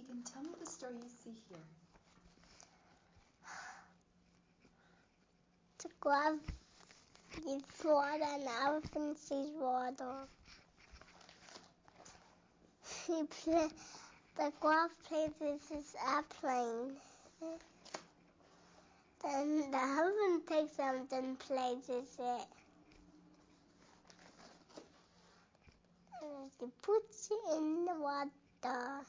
Keegan, tell me the story you see here. The glove sees water and the elephant sees water. The glove plays with his airplane. Then the elephant takes something and plays with it. And he puts it in the water.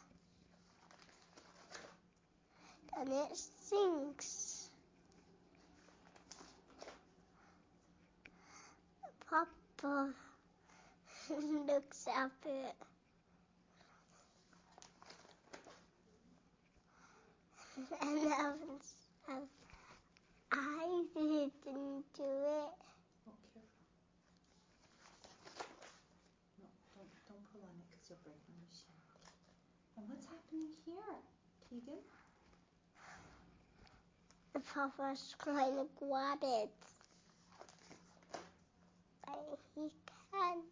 And it sinks. Papa looks at it. And the elephant has eyes into it. Oh, careful. No, don't pull on it because you'll break the machine. And what's happening here, Keegan? The Papa's trying to grab it. But he can't.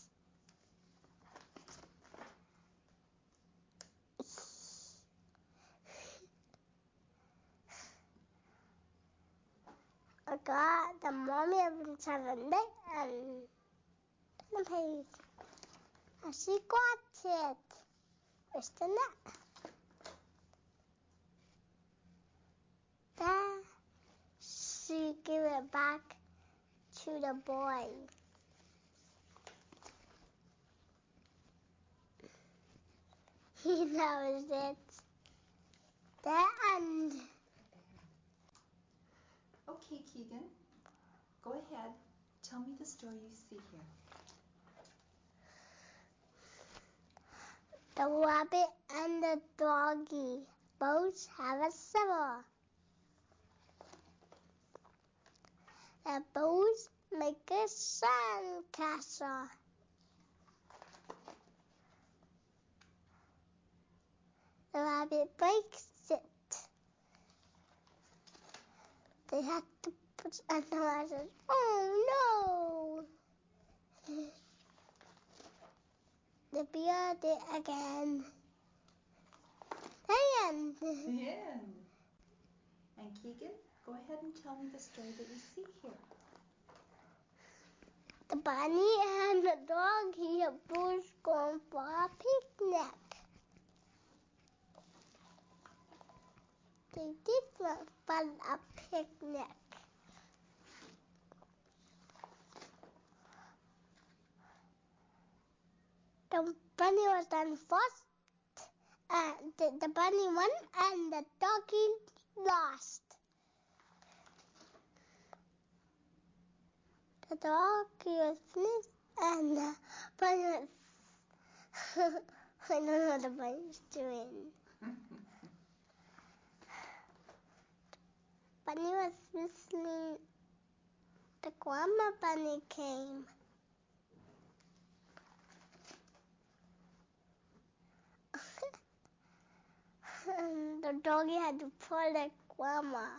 I got the mommy of 7 days and the page. And she got it. Where's the net? There. She gave it back to the boy. He knows it. The end. Okay, Keegan, go ahead. Tell me the story you see here. The rabbit and the doggy both have a summer. They both make a sandcastle. The rabbit breaks it. They have to put it on the water. Oh no! The bear did it again. The end. The end. And Keegan, go ahead and tell me the story that you see here. The bunny and the doggy are both going for a picnic. They did not fun a picnic. The bunny was done first. The bunny won and the doggy lost. The doggy was finished and the bunny was... I don't know what the bunny's doing. Bunny was whistling. The grandma bunny came. And the doggy had to pull the grandma.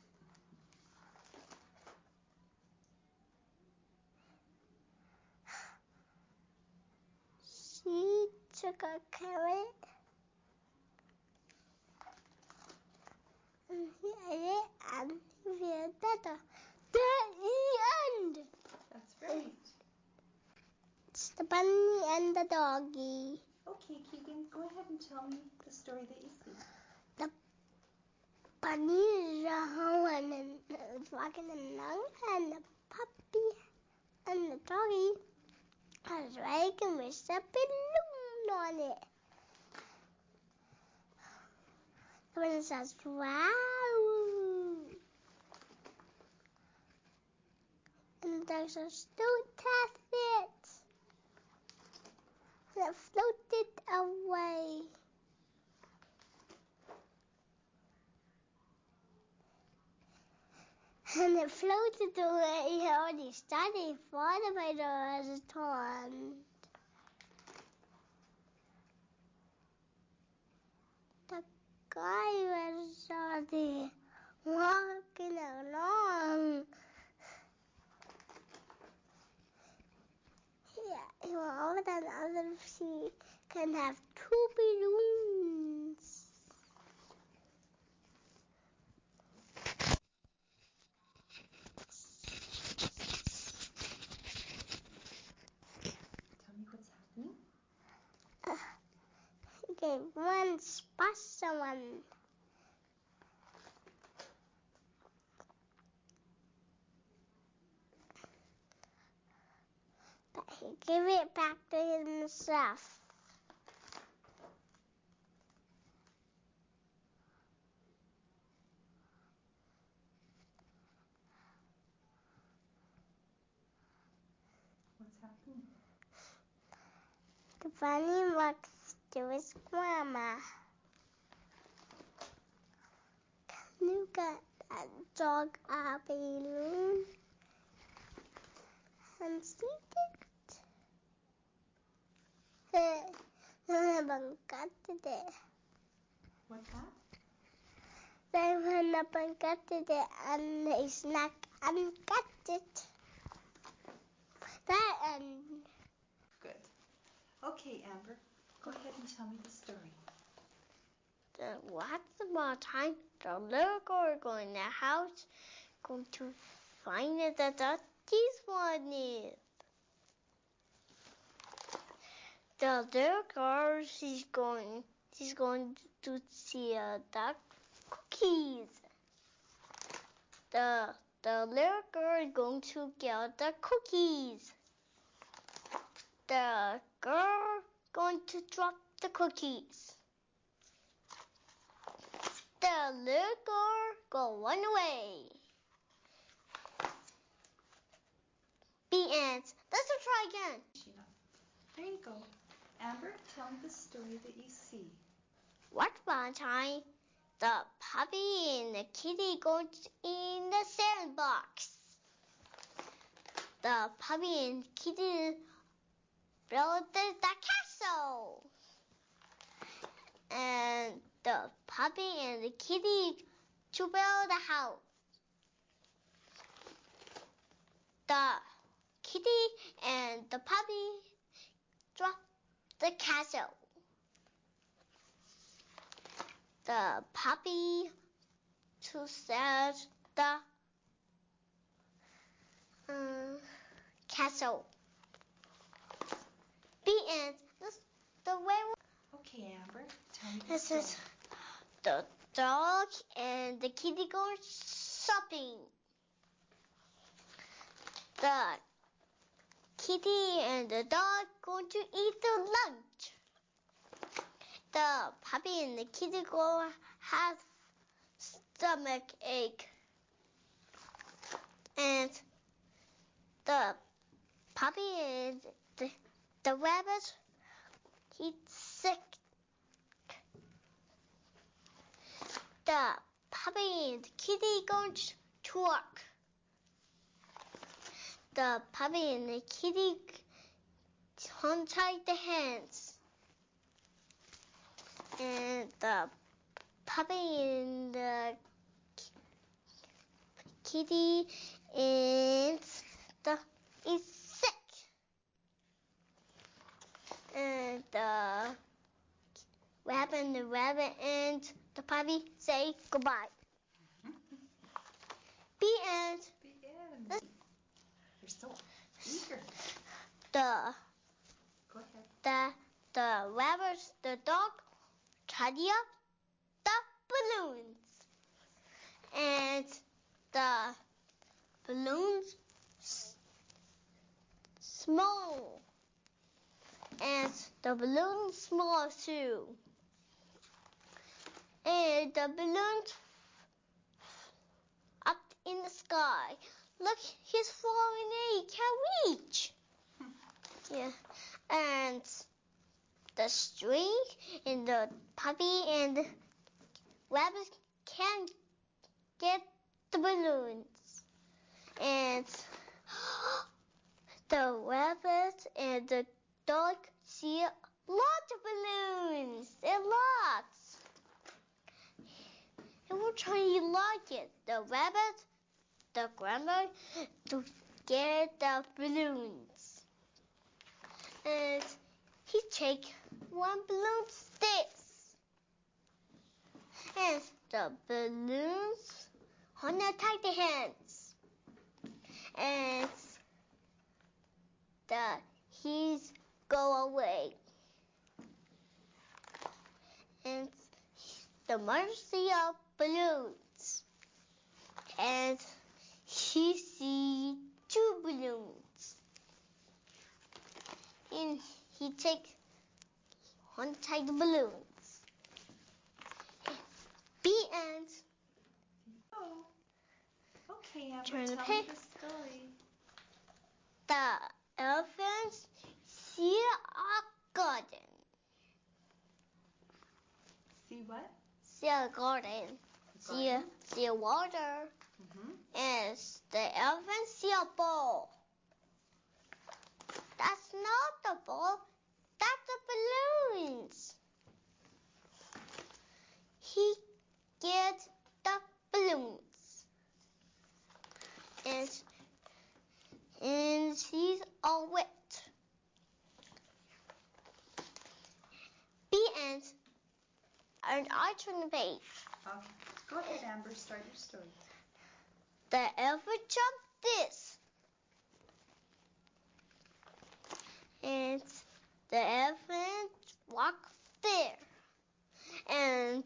She took a carrot and he ate it and he felt better. The end! That's right. It's the bunny and the doggy. Okay, Keegan, go ahead and tell me the story that you see. The bunny is around and is walking along, and the puppy and the doggy is wagging with a balloon on it. The bunny says, wow! And the dog says, don't test it! And it floated away. And it floated away already started falling by the restaurant. The guy was already walking along. Yeah, he wanted another she can have 2 balloons. get one special one. But he gave it back to himself. What's happening? The bunny walks to his grandma. Can you get that dog a balloon? And she did. They went got it. What's that? They went up and got it, and they snack and got it. That end. Good. Okay, Amber, go ahead and tell me the story. Once upon a time, the little girl going in the house, going to find it that this one is. The little girl, she's going to see the cookies. The little girl is going to get the cookies. The girl going to drop the cookies. The little girl go run away. The end. Let's try again. Sheena. There you go. Amber, tell me the story that you see. Once upon a time, the puppy and the kitty go in the sandbox. The puppy and kitty built the castle. And the puppy and the kitty to build a house. The kitty and the puppy dropped the castle. The puppy to set the castle. The end. The way. Okay, Amber, tell me the This story. is the dog and the kitty go shopping. The kitty and the dog going to eat the lunch. The puppy and the kitty go have stomach ache. And the puppy and the rabbit, he's sick. The puppy and the kitty going to work. The puppy and the kitty untie the hands. And the puppy and the kitty is sick. And the rabbit and the puppy say goodbye. The end. The end. You're so eager. Go ahead. The rabbit, the dog, tidy up the balloons. And the balloons small. And the balloons small too. And the balloons up in the sky. Look, he's falling in. He can't reach. Yeah. And the string and the puppy and the rabbit can't get the balloons. And the rabbit and the dog see lots of balloons. There are lots. And we're trying to lock it. The rabbit, the grandma, to get the balloons. And he take one balloon sticks. And the balloons on the tight hands. And he's go away. the mother see balloons, and he see 2 balloons, and he take the balloons. The end. Oh. Okay, Amber, Turn the tell me page. the story. The elephants see a garden. See what? See a garden. See a water. And the elephants see a ball. That's not the ball. That's the balloons. He gets the balloons. And he's all wet. The end. And I turn the page. Okay. Go ahead, Amber. Start your story. The elephant jumped this. And the elephant walked there. And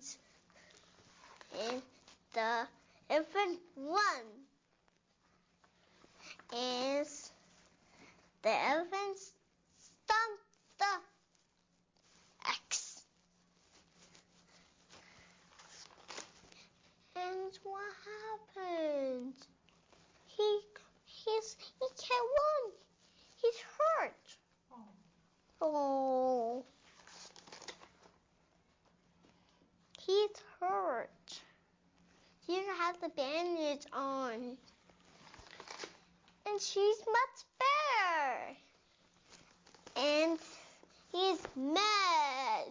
the elephant won. And the elephant stomped the X. And what happened? He can't win. He's hurt. Oh. He's hurt. He has the bandage on. And she's much better. And he's mad.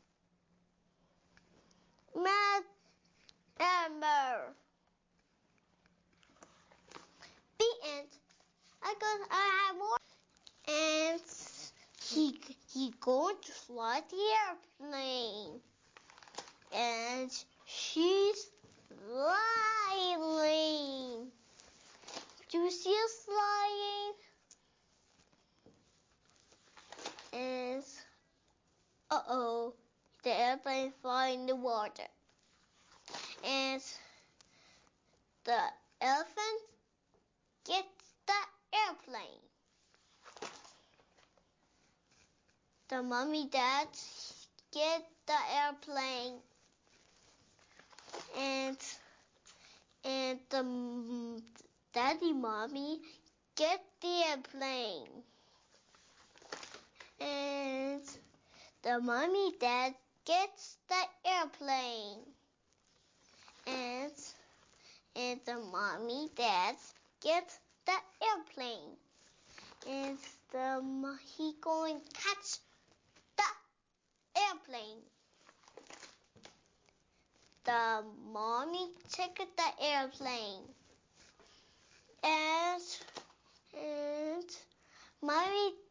Mad Amber. The end. I have more. And he going to fly the airplane. And she's flying. Do you see us flying? And the airplane flying in the water. And the elephant gets the airplane. The mommy dad get the airplane. And the daddy mommy get the airplane. And the mommy dad gets the airplane. And the mommy dad gets the airplane. And he going to catch the airplane. The mommy took the airplane. And mommy